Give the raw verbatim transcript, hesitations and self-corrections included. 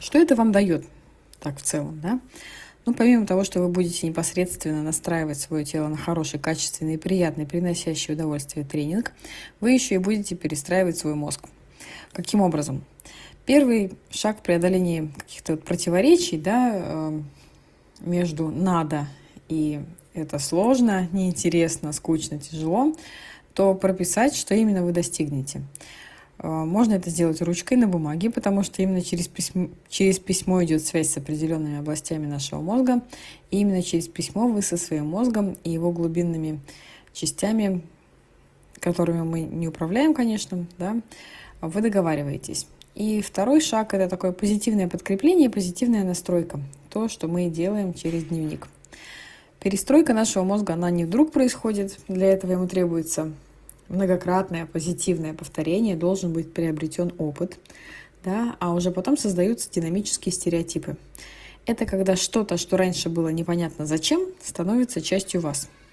Что это вам дает, так в целом, да? Ну, помимо того, что вы будете непосредственно настраивать свое тело на хороший, качественный и приятный, приносящий удовольствие тренинг, вы еще и будете перестраивать свой мозг. Каким образом? Первый шаг в преодолении каких-то вот противоречий, да, между «надо» и «это сложно, неинтересно, скучно, тяжело», то прописать, что именно вы достигнете. Можно это сделать ручкой на бумаге, потому что именно через письмо, через письмо идет связь с определенными областями нашего мозга. И именно через письмо вы со своим мозгом и его глубинными частями, которыми мы не управляем, конечно, да, вы договариваетесь. И второй шаг – это такое позитивное подкрепление, позитивная настройка. То, что мы делаем через дневник. Перестройка нашего мозга, она не вдруг происходит. Для этого ему требуется многократное позитивное повторение, должен быть приобретен опыт, да, а уже потом создаются динамические стереотипы. Это когда что-то, что раньше было непонятно зачем, становится частью вас.